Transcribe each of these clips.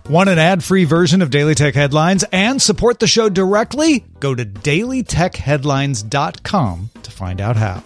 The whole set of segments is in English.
Want an ad-free version of Daily Tech Headlines and support the show directly? Go to dailytechheadlines.com to find out how.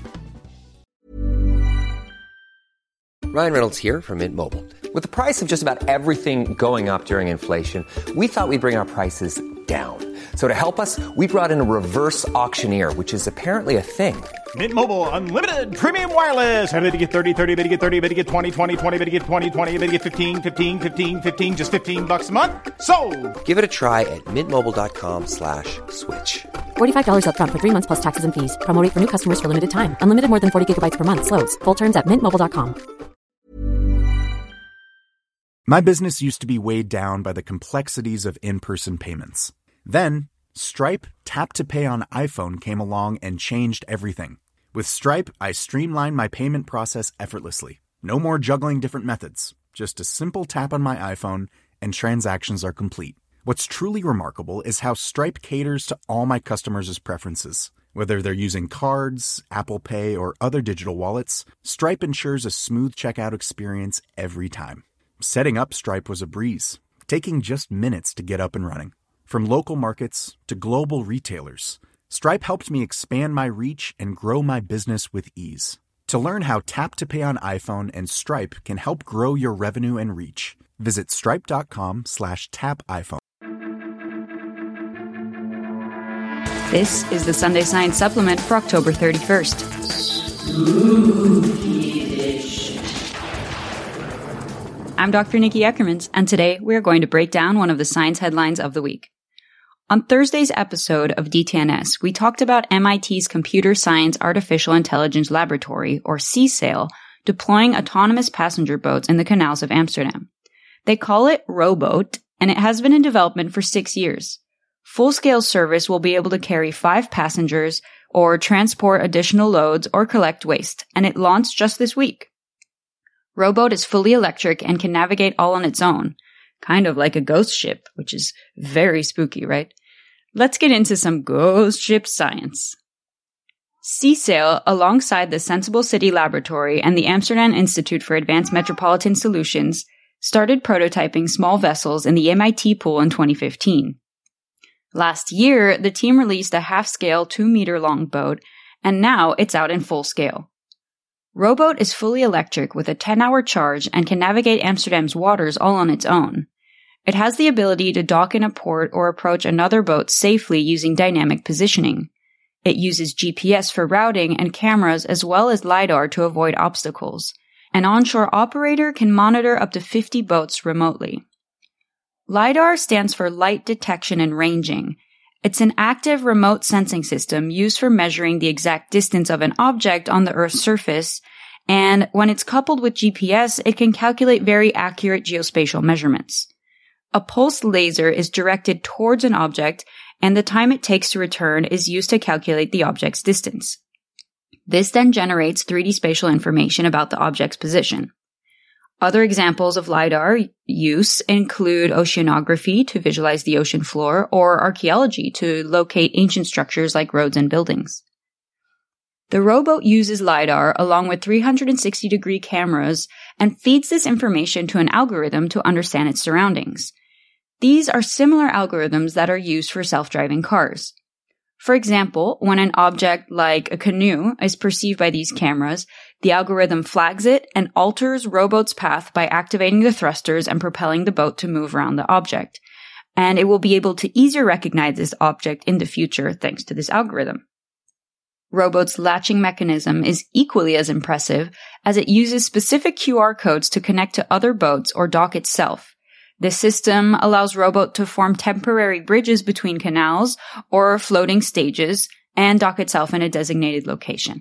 Ryan Reynolds here from Mint Mobile. With the price of just about everything going up during inflation, we thought we'd bring our prices down. So to help us, we brought in a reverse auctioneer, which is apparently a thing. Mint Mobile Unlimited Premium Wireless. How to get 30, 30, bit to get 30, bit to get 20, 20, 20, bit to get 20, 20, bit to get 15, 15, 15, 15, just $15 a month? Sold! Give it a try at mintmobile.com/switch. $45 up front for 3 months plus taxes and fees. Promo rate for new customers for limited time. Unlimited more than 40 gigabytes per month. Slows full terms at mintmobile.com. My business used to be weighed down by the complexities of in-person payments. Then, Stripe Tap to Pay on iPhone came along and changed everything. With Stripe, I streamlined my payment process effortlessly. No more juggling different methods. Just a simple tap on my iPhone and transactions are complete. What's truly remarkable is how Stripe caters to all my customers' preferences. Whether they're using cards, Apple Pay, or other digital wallets, Stripe ensures a smooth checkout experience every time. Setting up Stripe was a breeze, taking just minutes to get up and running. From local markets to global retailers, Stripe helped me expand my reach and grow my business with ease. To learn how Tap to Pay on iPhone and Stripe can help grow your revenue and reach, visit stripe.com/tapiphone. This is the Sunday Science Supplement for October 31st. I'm Dr. Nikki Eckermans, and today we are going to break down one of the science headlines of the week. On Thursday's episode of DTNS, we talked about MIT's Computer Science Artificial Intelligence Laboratory, or CSAIL, deploying autonomous passenger boats in the canals of Amsterdam. They call it Rowboat, and it has been in development for 6 years. Full-scale service will be able to carry 5 passengers, or transport additional loads, or collect waste, and it launched just this week. Rowboat is fully electric and can navigate all on its own, kind of like a ghost ship, which is very spooky, right? Let's get into some ghost ship science. CSAIL, alongside the Sensible City Laboratory and the Amsterdam Institute for Advanced Metropolitan Solutions, started prototyping small vessels in the MIT pool in 2015. Last year, the team released a half-scale 2-meter-long boat, and now it's out in full scale. Rowboat is fully electric with a 10-hour charge and can navigate Amsterdam's waters all on its own. It has the ability to dock in a port or approach another boat safely using dynamic positioning. It uses GPS for routing and cameras as well as LiDAR to avoid obstacles. An onshore operator can monitor up to 50 boats remotely. LiDAR stands for Light Detection and Ranging. It's an active remote sensing system used for measuring the exact distance of an object on the Earth's surface, and when it's coupled with GPS, it can calculate very accurate geospatial measurements. A pulsed laser is directed towards an object, and the time it takes to return is used to calculate the object's distance. This then generates 3D spatial information about the object's position. Other examples of LiDAR use include oceanography to visualize the ocean floor or archaeology to locate ancient structures like roads and buildings. The rowboat uses LiDAR along with 360-degree cameras and feeds this information to an algorithm to understand its surroundings. These are similar algorithms that are used for self-driving cars. For example, when an object like a canoe is perceived by these cameras, the algorithm flags it and alters rowboat's path by activating the thrusters and propelling the boat to move around the object. And it will be able to easier recognize this object in the future thanks to this algorithm. Rowboat's latching mechanism is equally as impressive as it uses specific QR codes to connect to other boats or dock itself. This system allows Rowboat to form temporary bridges between canals or floating stages and dock itself in a designated location.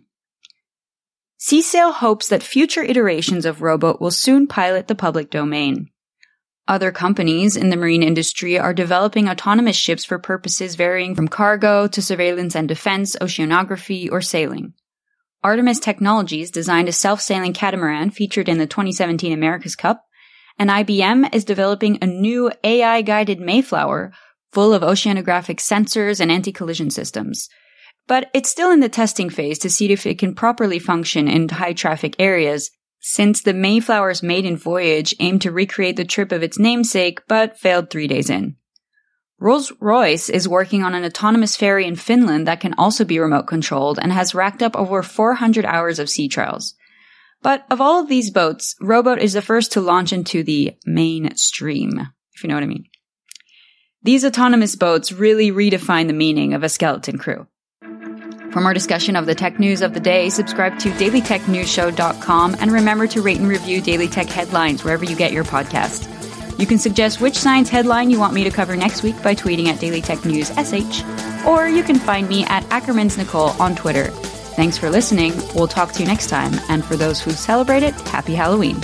CSAIL hopes that future iterations of Rowboat will soon pilot the public domain. Other companies in the marine industry are developing autonomous ships for purposes varying from cargo to surveillance and defense, oceanography, or sailing. Artemis Technologies designed a self-sailing catamaran featured in the 2017 America's Cup, and IBM is developing a new AI-guided Mayflower full of oceanographic sensors and anti-collision systems. But it's still in the testing phase to see if it can properly function in high-traffic areas, since the Mayflower's maiden voyage aimed to recreate the trip of its namesake, but failed 3 days in. Rolls-Royce is working on an autonomous ferry in Finland that can also be remote controlled and has racked up over 400 hours of sea trials. But of all of these boats, Rowboat is the first to launch into the mainstream, if you know what I mean. These autonomous boats really redefine the meaning of a skeleton crew. For more discussion of the tech news of the day, subscribe to dailytechnewsshow.com and remember to rate and review Daily Tech Headlines wherever you get your podcast. You can suggest which science headline you want me to cover next week by tweeting at DailyTechNewsSH, or you can find me at AckermansNicole on Twitter. Thanks for listening. We'll talk to you next time. And for those who celebrate it, happy Halloween.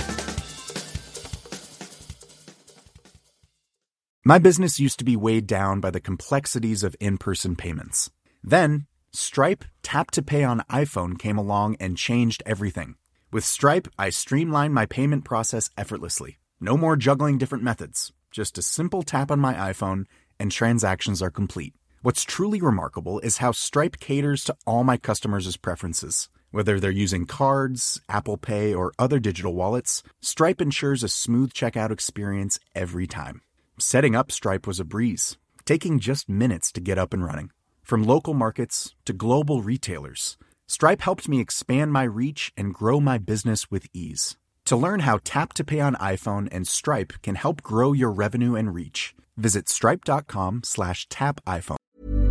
My business used to be weighed down by the complexities of in-person payments. Then, Stripe Tap to Pay on iPhone came along and changed everything. With Stripe, I streamlined my payment process effortlessly. No more juggling different methods. Just a simple tap on my iPhone and transactions are complete. What's truly remarkable is how Stripe caters to all my customers' preferences. Whether they're using cards, Apple Pay, or other digital wallets, Stripe ensures a smooth checkout experience every time. Setting up Stripe was a breeze, taking just minutes to get up and running. From local markets to global retailers, Stripe helped me expand my reach and grow my business with ease. To learn how Tap to Pay on iPhone and Stripe can help grow your revenue and reach, visit stripe.com/tapiphone.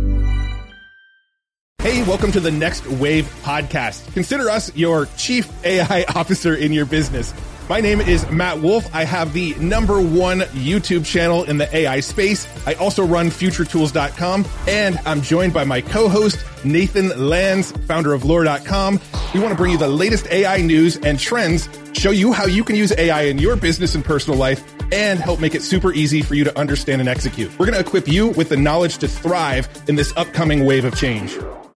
Hey, welcome to the Next Wave podcast. Consider us your chief AI officer in your business. My name is Matt Wolf. I have the #1 YouTube channel in the AI space. I also run futuretools.com, and I'm joined by my co-host, Nathan Lands, founder of lore.com. We want to bring you the latest AI news and trends, show you how you can use AI in your business and personal life, and help make it super easy for you to understand and execute. We're going to equip you with the knowledge to thrive in this upcoming wave of change.